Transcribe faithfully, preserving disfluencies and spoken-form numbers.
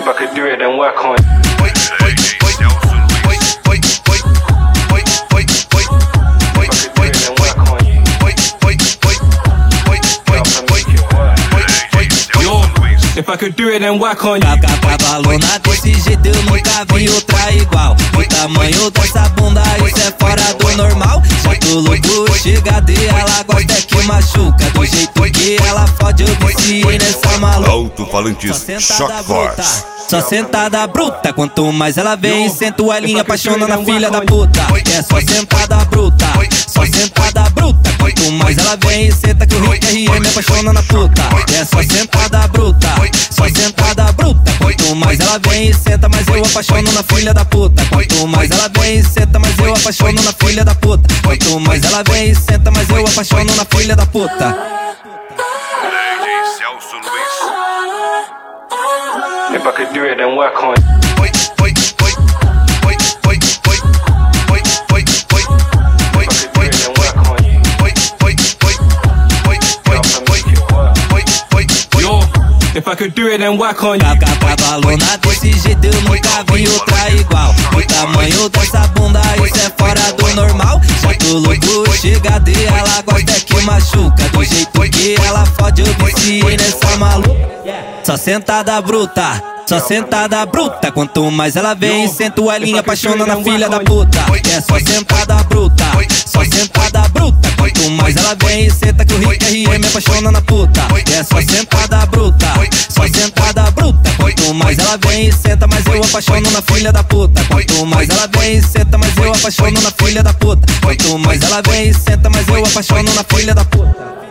If I could do it, then work on. If I could do it, then work on. Cavalona desse jeito eu nunca vi outra igual. O tamanho dessa bunda, isso é fora do normal. Jeito louco, chega de ela gosta é que machuca. Do jeito que ela fode, eu viciei nessa maluca. Alto-falantes Shock Force. Só sentada bruta, quanto mais ela vem, sento a linha, apaixona na filha da puta. É só sentada bruta, só sentada bruta. Quanto mais ela vem, senta que o Rick R M apaixona na puta. É só sentada bruta, só sentada bruta. Quanto mais ela vem, senta, mas eu apaixono na filha da puta. Quanto mais ela vem, senta, mas eu apaixono na filha da puta. Quanto mais ela vem, senta, mas eu apaixono na filha da puta. Celso Luiz. If I could do it, then work on. If I could do it, then work on. Cavalona desse jeito eu nunca vi outra igual. O tamanho dessa bunda, isso é fora do normal. Jeito louco, chega de ela gosta é que machuca. Do jeito que ela fode, eu viciei nessa maluca. Só sentada bruta, só sentada bruta. Quanto mais ela vem, sento a linha, apaixona na filha da puta. É só sentada bruta, só sentada bruta. Quanto mais ela vem, senta que o Rick R M apaixona na puta. É só sentada bruta, só sentada bruta. Quanto mais ela vem, senta, mas eu apaixono na filha da puta. Quanto mais ela vem, senta, mas eu apaixono na filha da puta. Quanto mais ela vem, senta, mas eu apaixono na filha da puta.